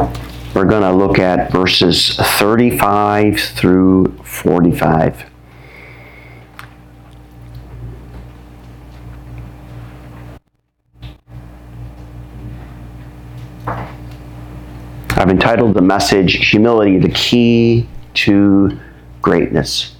We're going to look at verses 35 through 45. I've entitled the message, Humility, the Key to Greatness.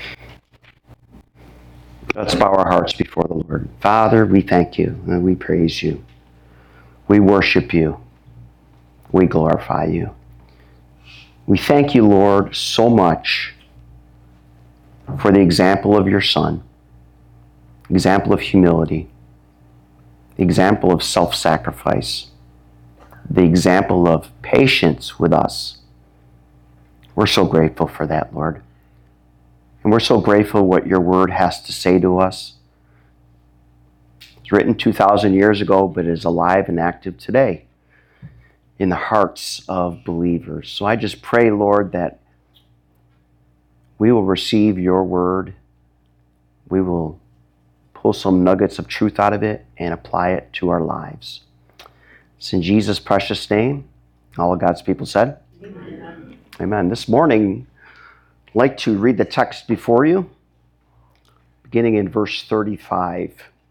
Let's bow our hearts before the Lord. Father, we thank you and we praise you. We worship you. We glorify you. We thank you, Lord, so much for the example of your Son, example of humility, example of self-sacrifice, the example of patience with us. We're so grateful for that, Lord. And we're so grateful what your word has to say to us. It's written 2,000 years ago, but is alive and active today in the hearts of believers. So I just pray, Lord, that we will receive your word. We will pull some nuggets of truth out of it and apply it to our lives. It's in Jesus' precious name. All of God's people said, Amen. Amen. This morning, I'd like to read the text before you, beginning in verse 35.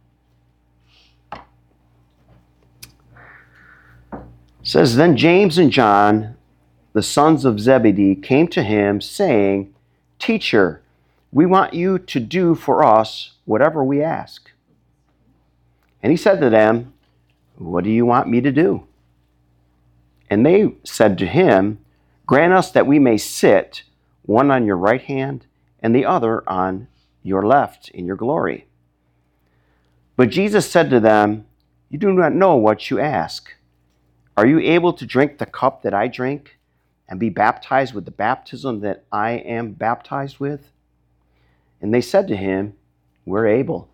It says, Then James and John, the sons of Zebedee, came to him, saying, Teacher, we want you to do for us whatever we ask. And he said to them, What do you want me to do? And they said to him, Grant us that we may sit, one on your right hand and the other on your left in your glory. But Jesus said to them, You do not know what you ask. Are you able to drink the cup that I drink and be baptized with the baptism that I am baptized with? And they said to him, We're able.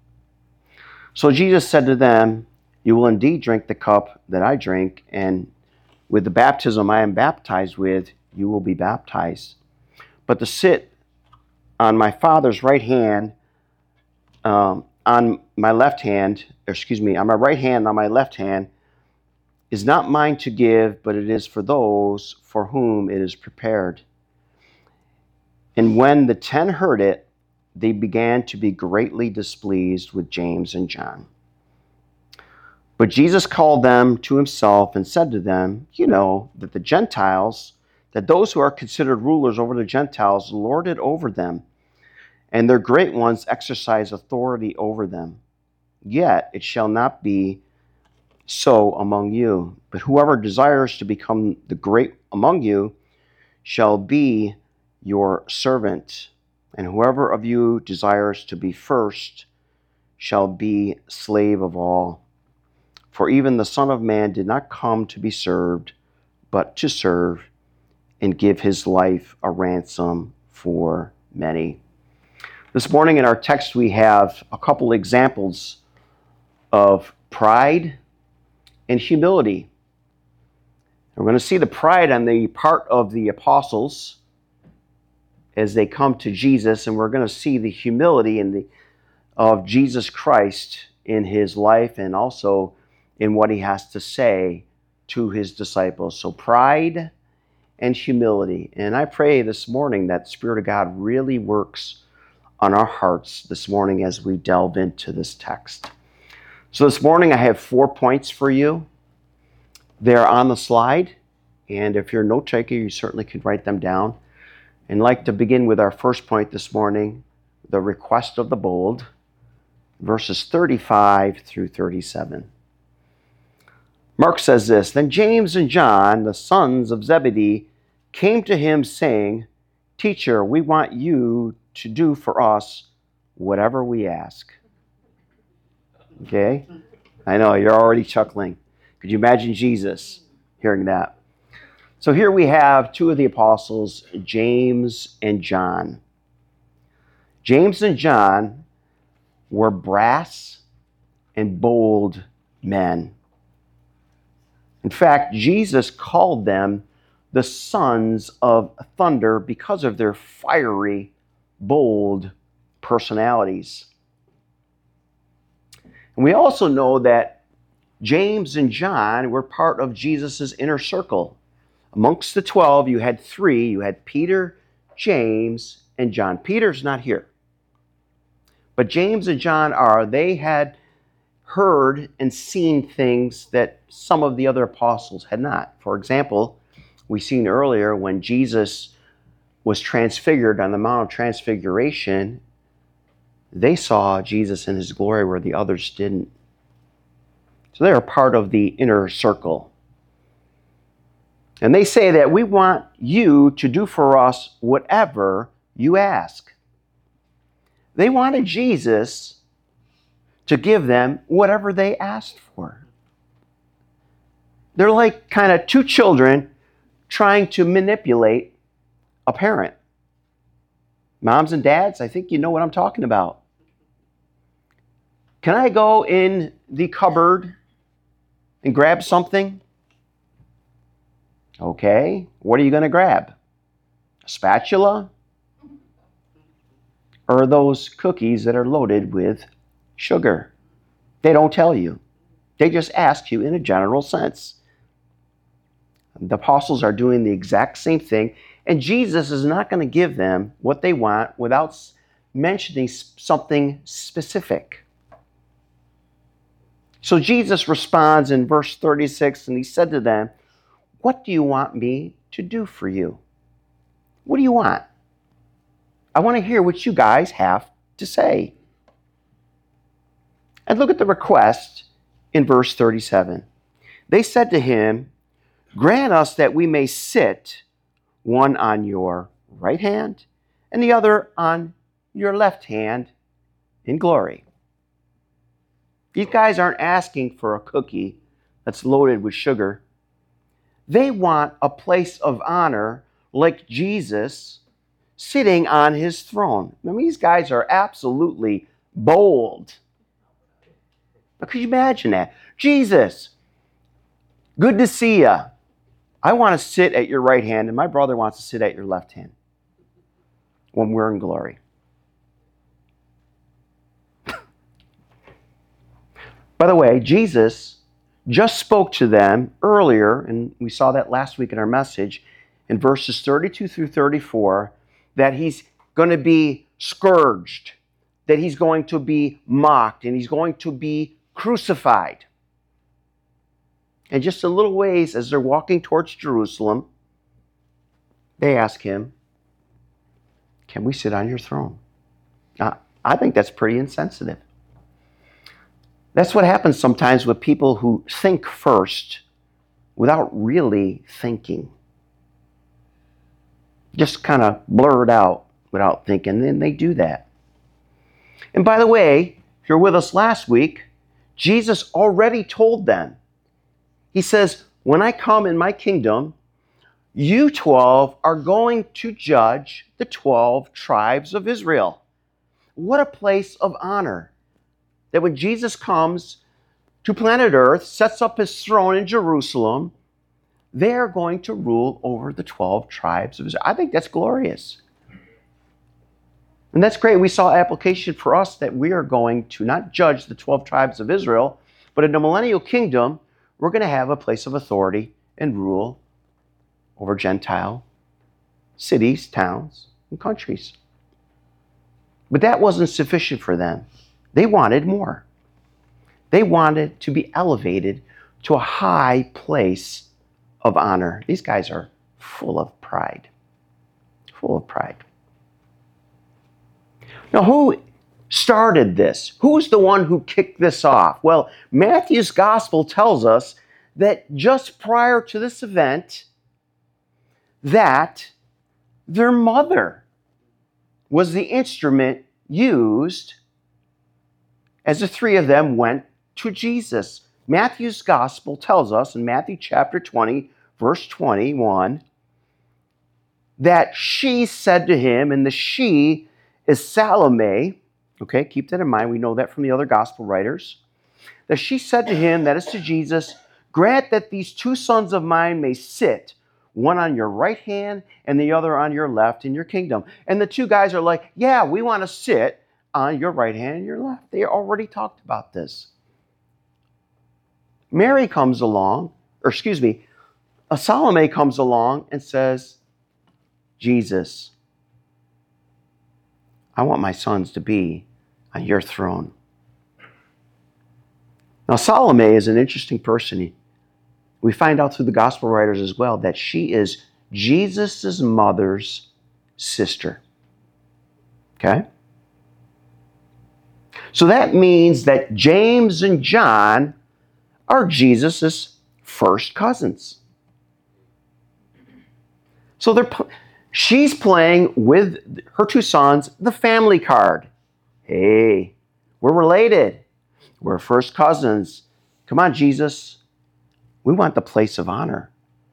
So Jesus said to them, You will indeed drink the cup that I drink, and with the baptism I am baptized with, you will be baptized. But to sit on my Father's right hand, on my right hand, on my left hand, is not mine to give, but it is for those for whom it is prepared. And when the 10 heard it, they began to be greatly displeased with James and John. But Jesus called them to himself and said to them, You know that that those who are considered rulers over the Gentiles lord it over them, and their great ones exercise authority over them. Yet it shall not be so among you, but whoever desires to become the great among you shall be your servant, and whoever of you desires to be first shall be slave of all. For even the Son of Man did not come to be served, but to serve and give his life a ransom for many. This morning in our text we have a couple examples of pride and humility. We're going to see the pride on the part of the apostles as they come to Jesus, and we're going to see the humility of Jesus Christ in his life and also in what he has to say to his disciples. So pride and humility. And I pray this morning that the Spirit of God really works on our hearts this morning as we delve into this text. So this morning I have 4 points for you. They're on the slide, and if you're a note taker, you certainly can write them down. And I'd like to begin with our first point this morning, the request of the bold, verses 35 through 37. Mark says this, Then James and John, the sons of Zebedee, came to him saying, Teacher, we want you to do for us whatever we ask. Okay? I know, you're already chuckling. Could you imagine Jesus hearing that? So here we have 2 of the apostles, James and John. James and John were brass and bold men. In fact, Jesus called them the sons of thunder because of their fiery, bold personalities. And we also know that James and John were part of Jesus' inner circle. Amongst the 12, you had three. You had Peter, James, and John. Peter's not here. But James and John are. They had heard and seen things that some of the other apostles had not. For example, we seen earlier when Jesus was transfigured on the Mount of Transfiguration, they saw Jesus in his glory where the others didn't. So they're part of the inner circle. And they say that we want you to do for us whatever you ask. They wanted Jesus to give them whatever they asked for. They're like kind of two children trying to manipulate a parent. Moms and dads, I think you know what I'm talking about. Can I go in the cupboard and grab something? Okay, what are you going to grab? A spatula? Or those cookies that are loaded with sugar? They don't tell you. They just ask you in a general sense. The apostles are doing the exact same thing, and Jesus is not going to give them what they want without mentioning something specific. So Jesus responds in verse 36, and he said to them, "What do you want me to do for you? What do you want? I want to hear what you guys have to say." And look at the request in verse 37. They said to him, "Grant us that we may sit, one on your right hand and the other on your left hand in glory." These guys aren't asking for a cookie that's loaded with sugar. They want a place of honor like Jesus sitting on his throne. I mean, these guys are absolutely bold. But could you imagine that? Jesus, good to see you. I want to sit at your right hand, and my brother wants to sit at your left hand when we're in glory. By the way, Jesus just spoke to them earlier, and we saw that last week in our message, in verses 32 through 34, that he's going to be scourged, that he's going to be mocked, and he's going to be crucified. And just a little ways as they're walking towards Jerusalem, they ask him, "Can we sit on your throne?" Now, I think that's pretty insensitive. That's what happens sometimes with people who think first without really thinking. Just kind of blur it out without thinking, and they do that. And by the way, if you're with us last week, Jesus already told them. He says, "When I come in my kingdom, you 12 are going to judge the 12 tribes of Israel." What a place of honor. That when Jesus comes to planet Earth, sets up his throne in Jerusalem, they're going to rule over the 12 tribes of Israel. I think that's glorious. And that's great. We saw application for us that we are going to not judge the 12 tribes of Israel, but in the millennial kingdom, we're going to have a place of authority and rule over Gentile cities, towns, and countries. But that wasn't sufficient for them. They wanted more. They wanted to be elevated to a high place of honor. These guys are full of pride. Full of pride. Now, who started this? Who's the one who kicked this off? Well, Matthew's gospel tells us that just prior to this event, that their mother was the instrument used as the three of them went to Jesus. Matthew's gospel tells us in Matthew chapter 20, verse 21, that she said to him, and the she is Salome. Okay, keep that in mind. We know that from the other gospel writers. That she said to him, that is to Jesus, "Grant that these two sons of mine may sit, one on your right hand and the other on your left in your kingdom." And the two guys are like, "Yeah, we want to sit on your right hand and your left." They already talked about this. Mary comes along, or excuse me, a Salome comes along and says, Jesus, I want my sons to be on your throne. Now, Salome is an interesting person. We find out through the gospel writers as well that she is Jesus' mother's sister. Okay? So that means that James and John are Jesus' first cousins. So she's playing with her two sons the family card. Hey, we're related. We're first cousins. Come on, Jesus. We want the place of honor.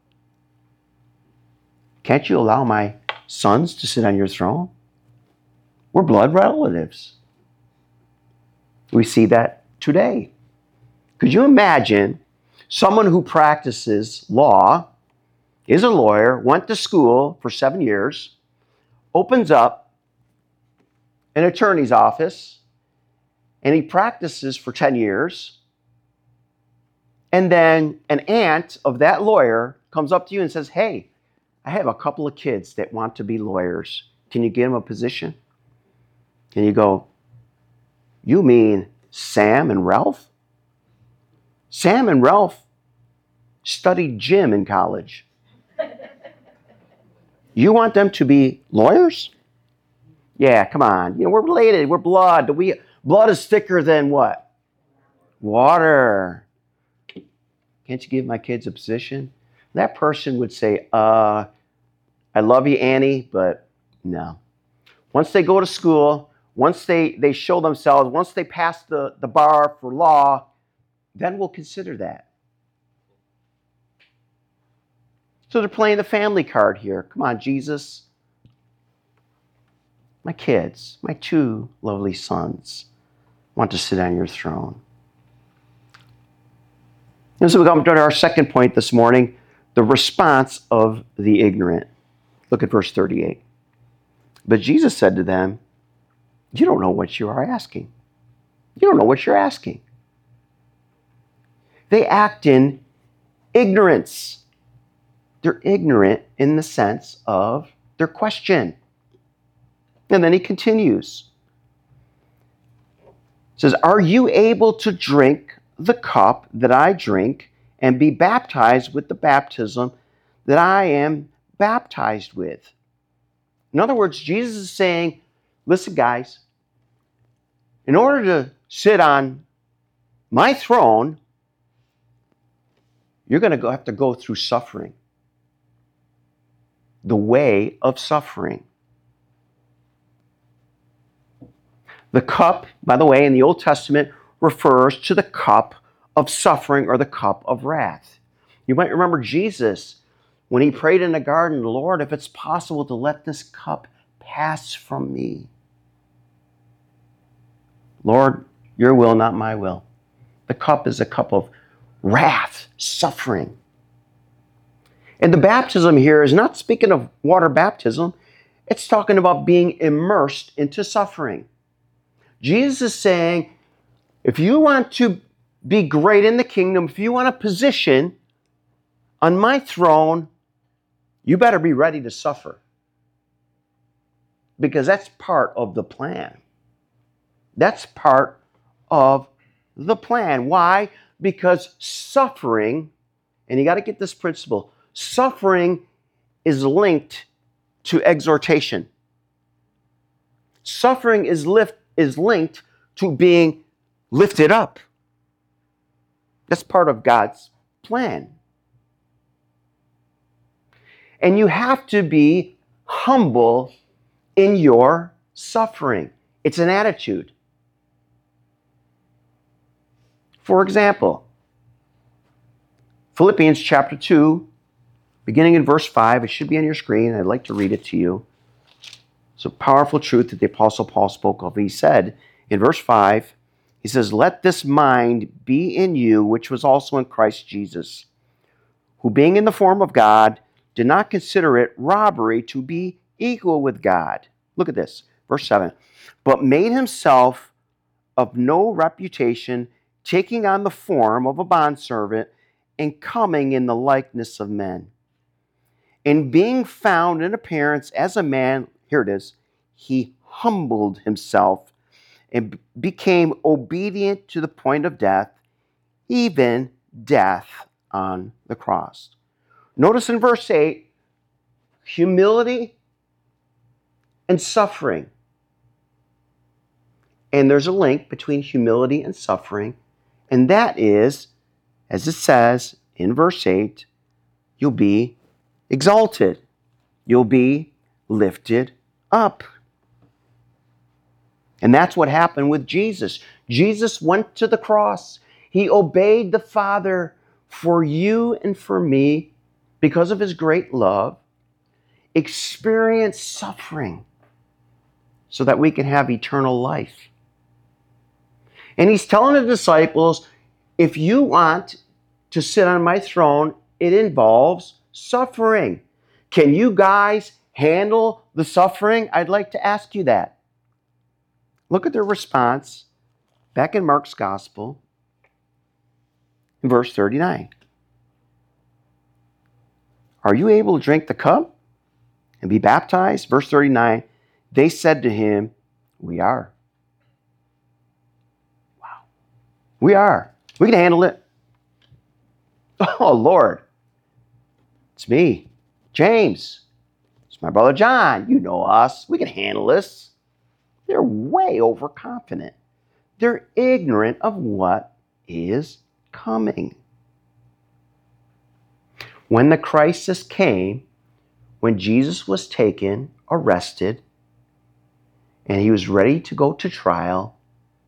Can't you allow my sons to sit on your throne? We're blood relatives. We see that today. Could you imagine someone who practices law, is a lawyer, went to school for 7 years, opens up an attorney's office, and he practices for 10 years, and then an aunt of that lawyer comes up to you and says, hey, I have a couple of kids that want to be lawyers. Can you get them a position? And you go, you mean Sam and Ralph? Sam and Ralph studied gym in college. You want them to be lawyers? Yeah, come on. We're related. We're blood. Blood is thicker than what? Water. Can't you give my kids a position? That person would say, I love you, Annie, but no. Once they go to school, once they show themselves, once they pass the bar for law, then we'll consider that. So they're playing the family card here. Come on, Jesus. My kids, my two lovely sons, want to sit on your throne. And so we come to our second point this morning, the response of the ignorant. Look at verse 38. But Jesus said to them, you don't know what you are asking. You don't know what you're asking. They act in ignorance. They're ignorant in the sense of their question. And then he continues. He says, are you able to drink the cup that I drink and be baptized with the baptism that I am baptized with? In other words, Jesus is saying, listen, guys, in order to sit on my throne, you're going to have to go through suffering. The way of suffering. The cup, by the way, in the Old Testament refers to the cup of suffering or the cup of wrath. You might remember Jesus when he prayed in the garden, Lord, if it's possible to let this cup pass from me. Lord, your will, not my will. The cup is a cup of wrath, suffering. And the baptism here is not speaking of water baptism. It's talking about being immersed into suffering. Jesus is saying, if you want to be great in the kingdom, if you want a position on my throne, you better be ready to suffer. Because that's part of the plan. That's part of the plan. Why? Because suffering, and you got to get this principle, suffering is linked to exhortation. Suffering is linked to being lifted up. That's part of God's plan. And you have to be humble in your suffering. It's an attitude. For example, Philippians chapter 2, beginning in verse 5, it should be on your screen. I'd like to read it to you. It's a powerful truth that the Apostle Paul spoke of. He said in verse 5, he says, let this mind be in you, which was also in Christ Jesus, who being in the form of God, did not consider it robbery to be equal with God. Look at this, verse 7. But made himself of no reputation, taking on the form of a bondservant and coming in the likeness of men. And being found in appearance as a man, here it is, he humbled himself and became obedient to the point of death, even death on the cross. Notice in verse 8, humility and suffering. And there's a link between humility and suffering, and that is, as it says in verse 8, you'll be exalted. You'll be lifted up. And that's what happened with Jesus. Jesus went to the cross. He obeyed the Father for you and for me because of his great love, experienced suffering so that we can have eternal life. And he's telling the disciples, if you want to sit on my throne, it involves suffering. Can you guys handle the suffering? I'd like to ask you that. Look at their response back in Mark's Gospel in verse 39. Are you able to drink the cup and be baptized? Verse 39, they said to him, we are. Wow. We are. We can handle it. Oh, Lord. It's me, James. It's my brother John. You know us. We can handle this. They're way overconfident. They're ignorant of what is coming. When the crisis came, when Jesus was taken, arrested, and he was ready to go to trial,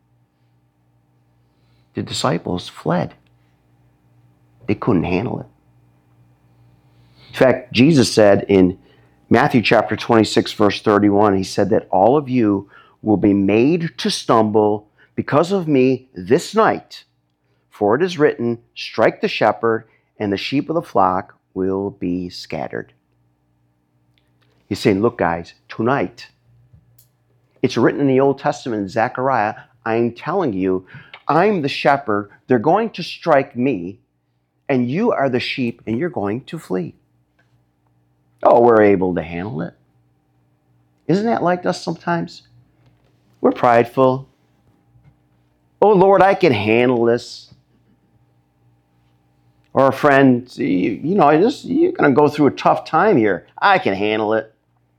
the disciples fled. They couldn't handle it. In fact, Jesus said in Matthew chapter 26, verse 31, he said that all of you will be made to stumble because of me this night. For it is written, strike the shepherd, and the sheep of the flock will be scattered. He's saying, look, guys, tonight, it's written in the Old Testament in Zechariah, I'm telling you, I'm the shepherd. They're going to strike me, and you are the sheep, and you're going to flee. Oh, we're able to handle it. Isn't that like us sometimes? We're prideful. Oh, Lord, I can handle this. Or a friend, you're going to go through a tough time here. I can handle it.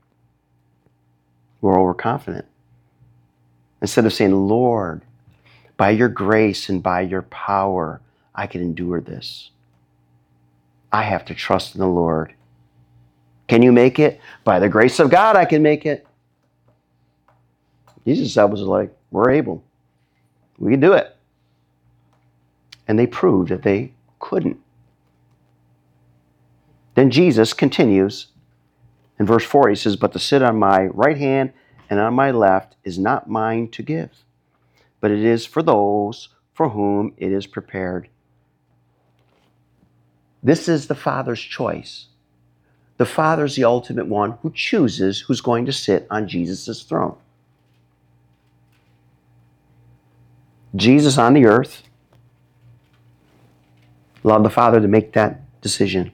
We're overconfident. Instead of saying, Lord, by your grace and by your power, I can endure this. I have to trust in the Lord. Can you make it? By the grace of God, I can make it. Jesus was like, we're able. We can do it. And they proved that they couldn't. Then Jesus continues in verse 4. He says, but to sit on my right hand and on my left is not mine to give, but it is for those for whom it is prepared. This is the Father's choice. The Father's the ultimate one who chooses who's going to sit on Jesus' throne. Jesus on the earth allowed the Father to make that decision.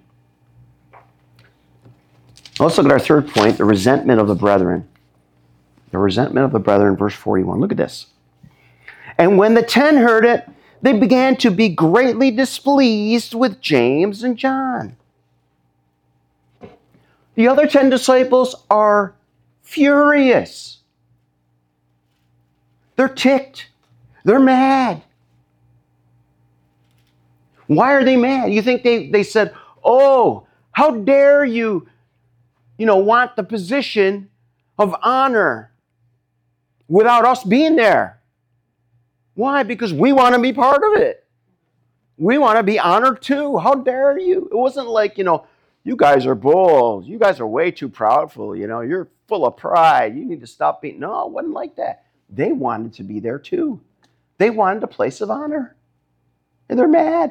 Let's look at our third point, the resentment of the brethren. The resentment of the brethren, verse 41. Look at this. And when the 10 heard it, they began to be greatly displeased with James and John. The other 10 disciples are furious. They're ticked. They're mad. Why are they mad? You think they said, oh, how dare you, want the position of honor without us being there? Why? Because we want to be part of it. We want to be honored too. How dare you? It wasn't like, you guys are bold. You guys are way too proudful. You're full of pride. You need to stop being. No, it wasn't like that. They wanted to be there too. They wanted a place of honor. And they're mad.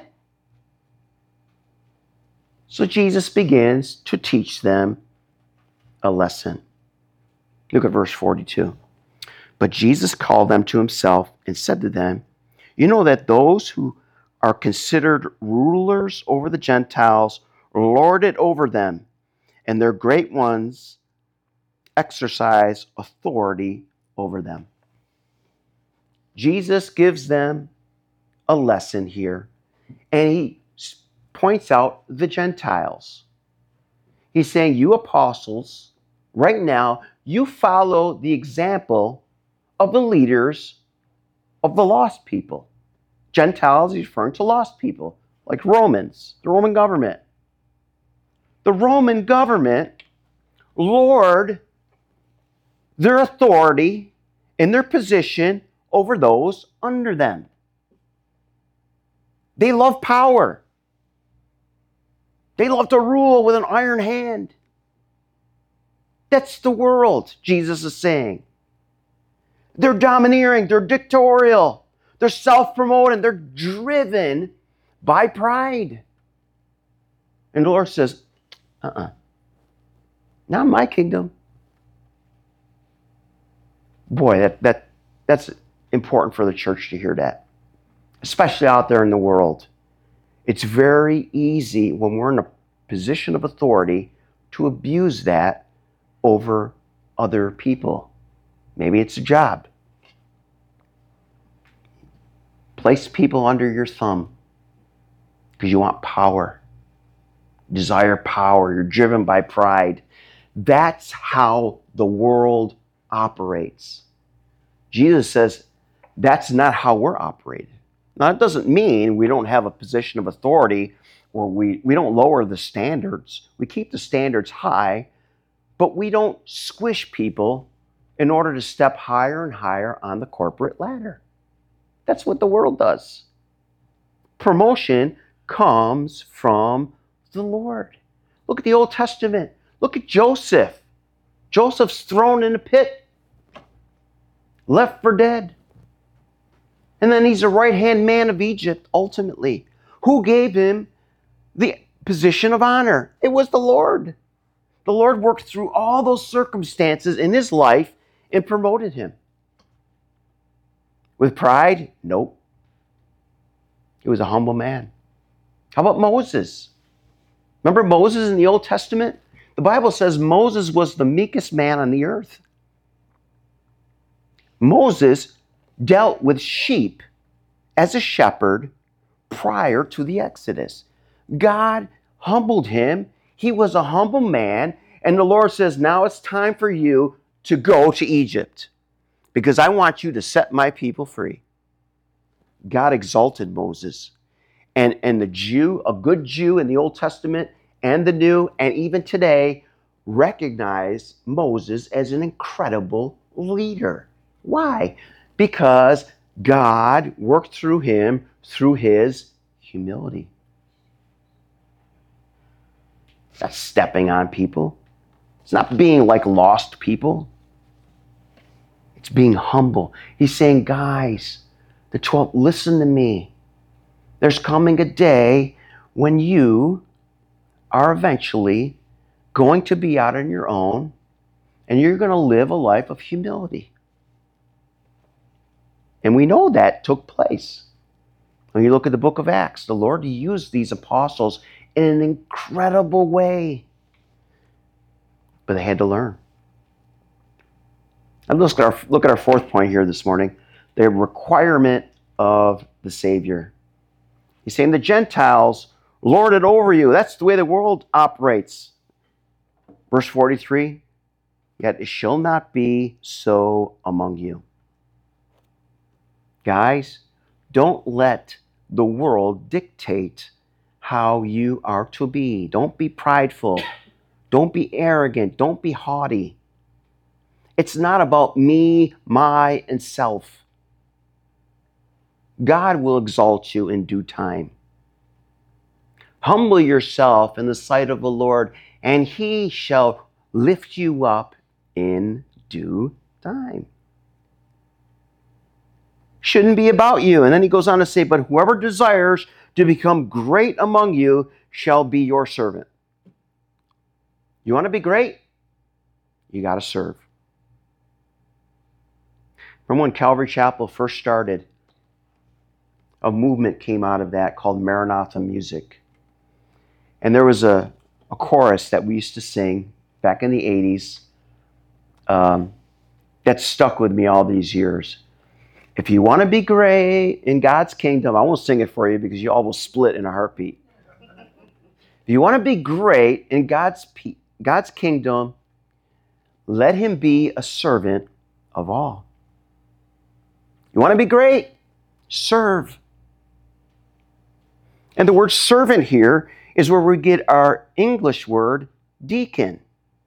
So Jesus begins to teach them a lesson. Look at verse 42. But Jesus called them to himself and said to them, You know that those who are considered rulers over the Gentiles lord it over them, and their great ones exercise authority over them. Jesus gives them a lesson here, and he points out the Gentiles. He's saying, you apostles, right now, you follow the example of the leaders of the lost people. Gentiles, he's referring to lost people, like Romans, the Roman government. The Roman government lord their authority and their position over those under them. They love power. They love to rule with an iron hand. That's the world, Jesus is saying. They're domineering, they're dictatorial, they're self-promoting, they're driven by pride. And the Lord says, not my kingdom. Boy, that's important for the church to hear that, especially out there in the world. It's very easy when we're in a position of authority to abuse that over other people. Maybe it's a job. Place people under your thumb because you want power, desire power, you're driven by pride. That's how the world operates. Jesus says that's not how we're operated. Now, it doesn't mean we don't have a position of authority or we don't lower the standards. We keep the standards high, but we don't squish people in order to step higher and higher on the corporate ladder. That's what the world does. Promotion comes from the Lord. Look at the Old Testament. Look at Joseph. Joseph's thrown in a pit, left for dead. And then he's a right-hand man of Egypt, ultimately. Who gave him the position of honor? It was the Lord. The Lord worked through all those circumstances in his life and promoted him. With pride? Nope. He was a humble man. How about Moses? Remember Moses in the Old Testament? The Bible says Moses was the meekest man on the earth. Moses dealt with sheep as a shepherd prior to the Exodus. God humbled him. He was a humble man. And the Lord says, now it's time for you to go to Egypt because I want you to set my people free. God exalted Moses. And the Jew, a good Jew in the Old Testament and the New, and even today, recognize Moses as an incredible leader. Why? Because God worked through him through his humility. That's stepping on people. It's not being like lost people. It's being humble. He's saying, guys, the 12, listen to me. There's coming a day when you are eventually going to be out on your own and you're going to live a life of humility. And we know that took place. When you look at the book of Acts, the Lord used these apostles in an incredible way. But they had to learn. And look at our fourth point here this morning, the requirement of the Savior. He's saying the Gentiles lord it over you. That's the way the world operates. Verse 43, yet it shall not be so among you. Guys, don't let the world dictate how you are to be. Don't be prideful. Don't be arrogant. Don't be haughty. It's not about me, my, and self. God will exalt you in due time. Humble yourself in the sight of the Lord, and he shall lift you up in due time. Shouldn't be about you. And then he goes on to say, but whoever desires to become great among you shall be your servant. You want to be great? You got to serve. Remember when Calvary Chapel first started? a movement came out of that called Maranatha music. And there was a chorus that we used to sing back in the 80s that stuck with me all these years. If you want to be great in God's kingdom, I won't sing it for you because you all will split in a heartbeat. If you want to be great in God's kingdom, let him be a servant of all. You want to be great? Serve. And the word servant here is where we get our English word deacon.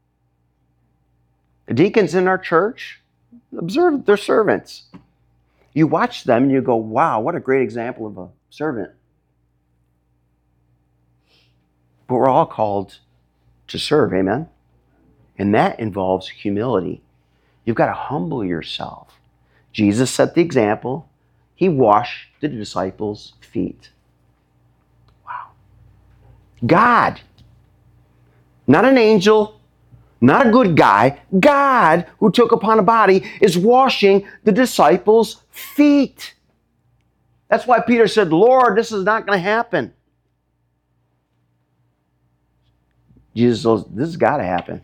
The deacons in our church, observe, they're servants. You watch them and you go, wow, what a great example of a servant. But we're all called to serve, amen? And that involves humility. You've got to humble yourself. Jesus set the example. He washed the disciples' feet. Wow. God, not an angel, not a good guy. God, who took upon a body, is washing the disciples' feet. That's why Peter said, Lord, this is not going to happen. Jesus says, this has got to happen.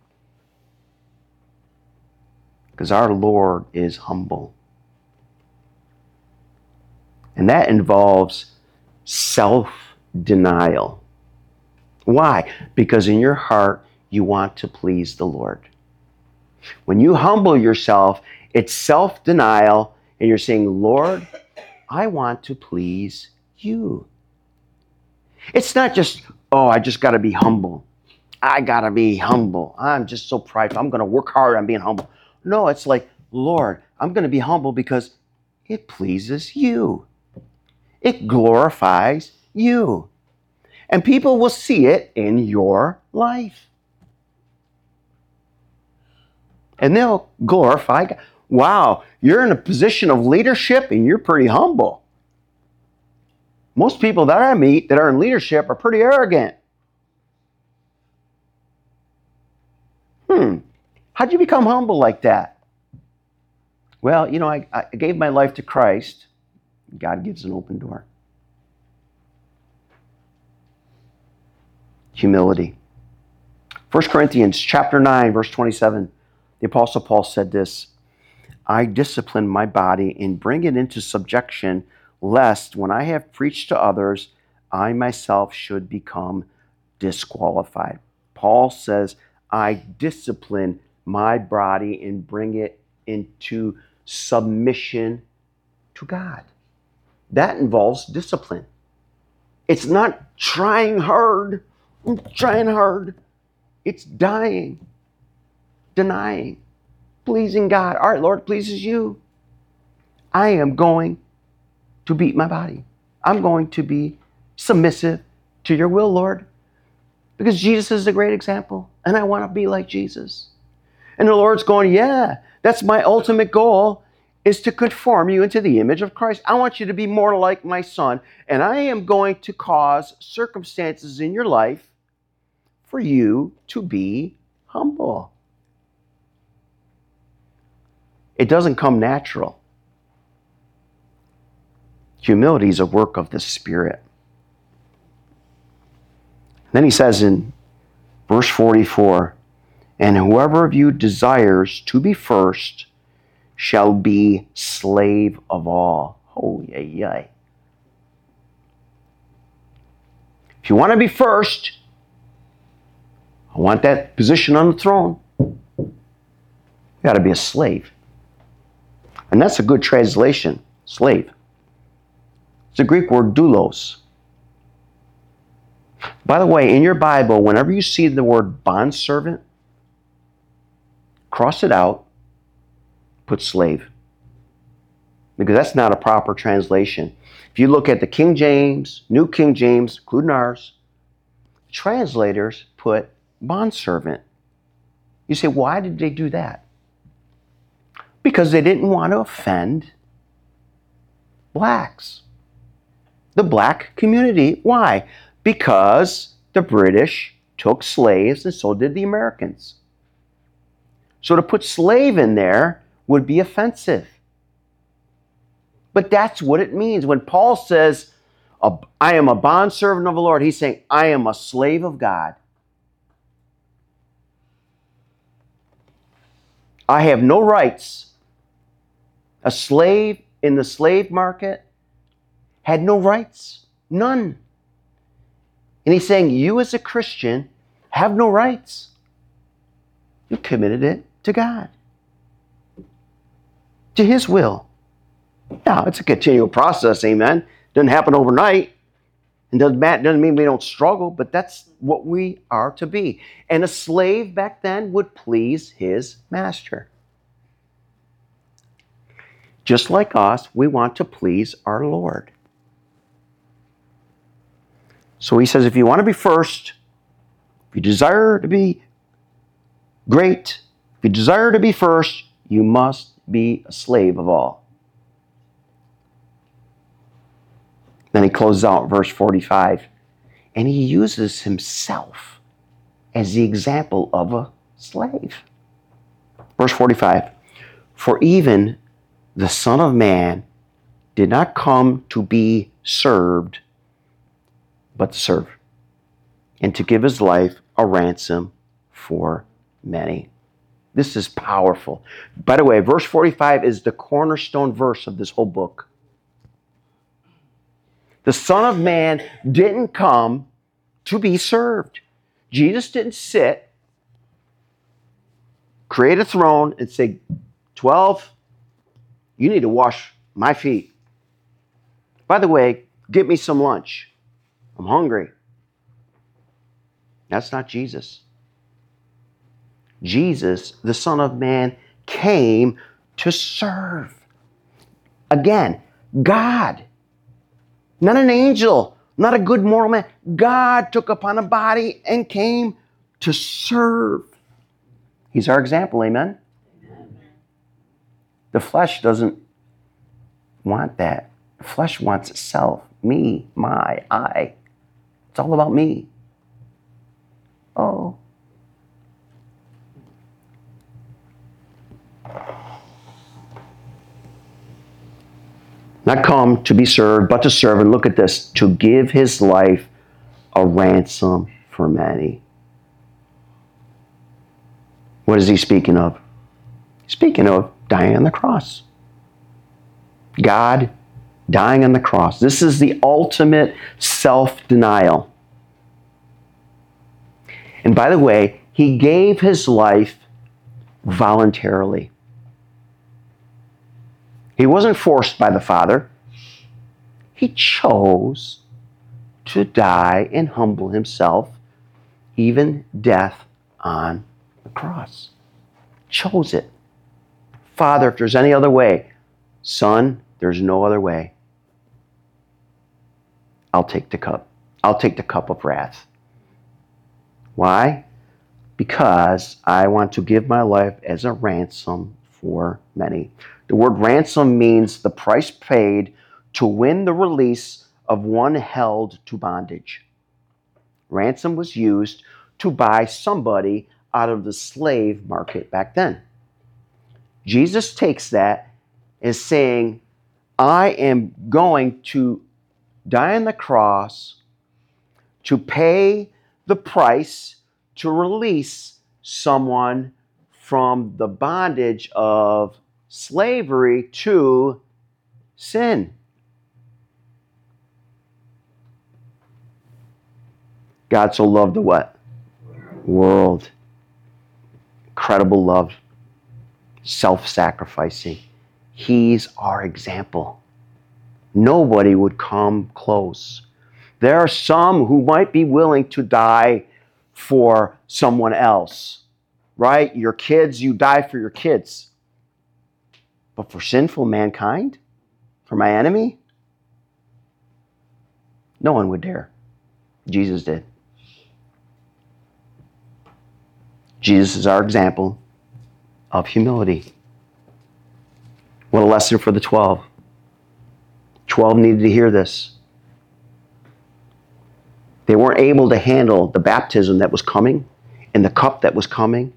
Because our Lord is humble. And that involves self-denial. Why? Because in your heart, you want to please the Lord. When you humble yourself, it's self-denial, and you're saying, Lord, I want to please you. It's not just, oh, I just got to be humble. I got to be humble. I'm just so prideful. I'm going to work hard on being humble. No, it's like, Lord, I'm going to be humble because it pleases you. It glorifies you. And people will see it in your life. And they'll glorify God. Wow, you're in a position of leadership and you're pretty humble. Most people that I meet that are in leadership are pretty arrogant. How'd you become humble like that? Well, I gave my life to Christ. God gives an open door. Humility. 1 Corinthians chapter 9, verse 27, the Apostle Paul said this, I discipline my body and bring it into subjection, lest when I have preached to others, I myself should become disqualified. Paul says, I discipline my body and bring it into submission to God. That involves discipline. It's not trying hard. I'm trying hard. It's dying, denying, pleasing God. All right, Lord, it pleases you. I am going to beat my body. I'm going to be submissive to your will, Lord. Because Jesus is a great example, and I want to be like Jesus. And the Lord's going, yeah, that's my ultimate goal, is to conform you into the image of Christ. I want you to be more like my Son, and I am going to cause circumstances in your life for you to be humble. It doesn't come natural. Humility is a work of the Spirit. Then he says in verse 44, and whoever of you desires to be first shall be slave of all. Oh, yay, yay. If you want to be first, I want that position on the throne, you got to be a slave. And that's a good translation, slave. It's the Greek word doulos. By the way, in your Bible, whenever you see the word bondservant, cross it out, put slave. Because that's not a proper translation. If you look at the King James, New King James, including ours, translators put bondservant. You say, why did they do that? Because they didn't want to offend blacks. The black community. Why? Because the British took slaves and so did the Americans. So to put slave in there would be offensive. But that's what it means. When Paul says, I am a bondservant of the Lord, he's saying, I am a slave of God. I have no rights. A slave in the slave market had no rights. None. And he's saying, you as a Christian have no rights. You committed it to God, to his will. Now, it's a continual process, amen. Doesn't happen overnight. And doesn't mean we don't struggle, but that's what we are to be. And a slave back then would please his master. Just like us, we want to please our Lord. So he says, if you want to be first, if you desire to be great, if you desire to be first, you must be a slave of all. Then he closes out verse 45, and he uses himself as the example of a slave. Verse 45, for even the Son of Man did not come to be served, but to serve, and to give his life a ransom for many. This is powerful. By the way, verse 45 is the cornerstone verse of this whole book. The Son of Man didn't come to be served. Jesus didn't sit, create a throne, and say, 12, you need to wash my feet. By the way, get me some lunch. I'm hungry. That's not Jesus. Jesus, the Son of Man, came to serve. Again, God. Not an angel, not a good moral man. God took upon a body and came to serve. He's our example, amen? The flesh doesn't want that. The flesh wants itself, me, my, I. It's all about me. Oh. Not come to be served, but to serve. And look at this, to give his life a ransom for many. What is he speaking of? Speaking of dying on the cross. God dying on the cross. This is the ultimate self-denial. And by the way, he gave his life voluntarily. He wasn't forced by the Father. He chose to die and humble himself, even death on the cross. Chose it. Father, if there's any other way, Son, there's no other way. I'll take the cup. I'll take the cup of wrath. Why? Because I want to give my life as a ransom for many. The word ransom means the price paid to win the release of one held to bondage. Ransom was used to buy somebody out of the slave market back then. Jesus takes that as saying, I am going to die on the cross to pay the price to release someone from the bondage of slavery to sin. God so loved the what? World. Incredible love. Self-sacrificing. He's our example. Nobody would come close. There are some who might be willing to die for someone else, right? Your kids, you die for your kids. But for sinful mankind, for my enemy, no one would dare. Jesus did. Jesus is our example of humility. What a lesson for the 12. 12 needed to hear this. They weren't able to handle the baptism that was coming and the cup that was coming.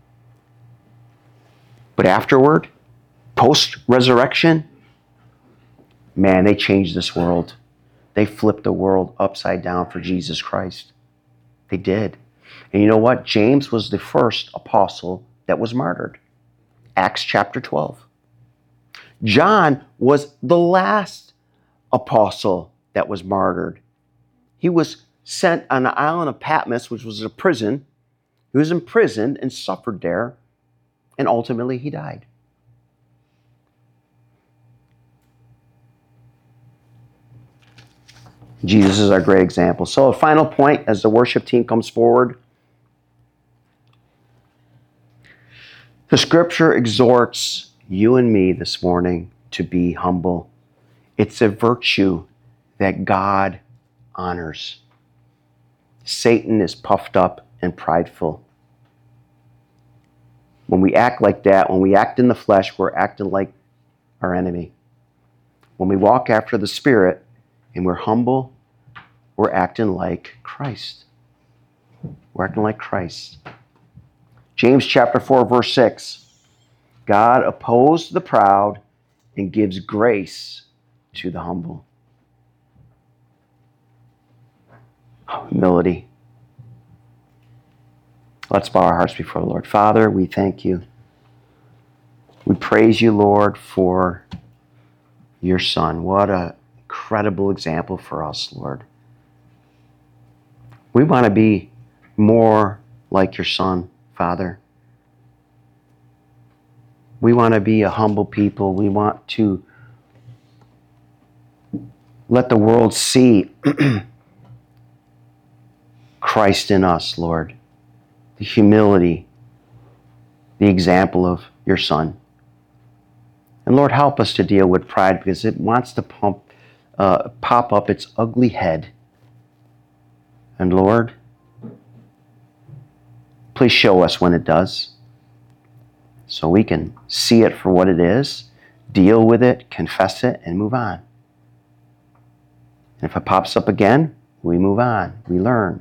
But afterward, post-resurrection, Man, they changed this world. They flipped the world upside down for Jesus Christ. They did. And you know what? James was the first apostle that was martyred. Acts chapter 12. John was the last apostle that was martyred. He was sent on the island of Patmos, which was a prison. He was imprisoned and suffered there, and ultimately he died. Jesus is our great example. So a final point as the worship team comes forward. The scripture exhorts you and me this morning to be humble. It's a virtue that God honors. Satan is puffed up and prideful. When we act like that, when we act in the flesh, we're acting like our enemy. When we walk after the Spirit and we're humble, we're acting like Christ. We're acting like Christ. James chapter 4, verse 6. God opposes the proud and gives grace to the humble. Humility. Let's bow our hearts before the Lord. Father, we thank you. We praise you, Lord, for your Son. What an incredible example for us, Lord. We want to be more like your Son, Father. We want to be a humble people. We want to let the world see Christ in us, Lord. The humility, the example of your Son. And Lord, help us to deal with pride because it wants to pop up its ugly head. And Lord, please show us when it does so we can see it for what it is, deal with it, confess it, and move on. And if it pops up again, we move on. We learn.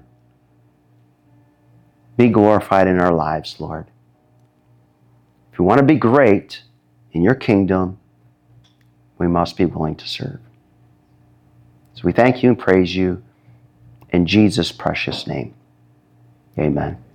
Be glorified in our lives, Lord. If we want to be great in your kingdom, we must be willing to serve. So we thank you and praise you in Jesus' precious name. Amen.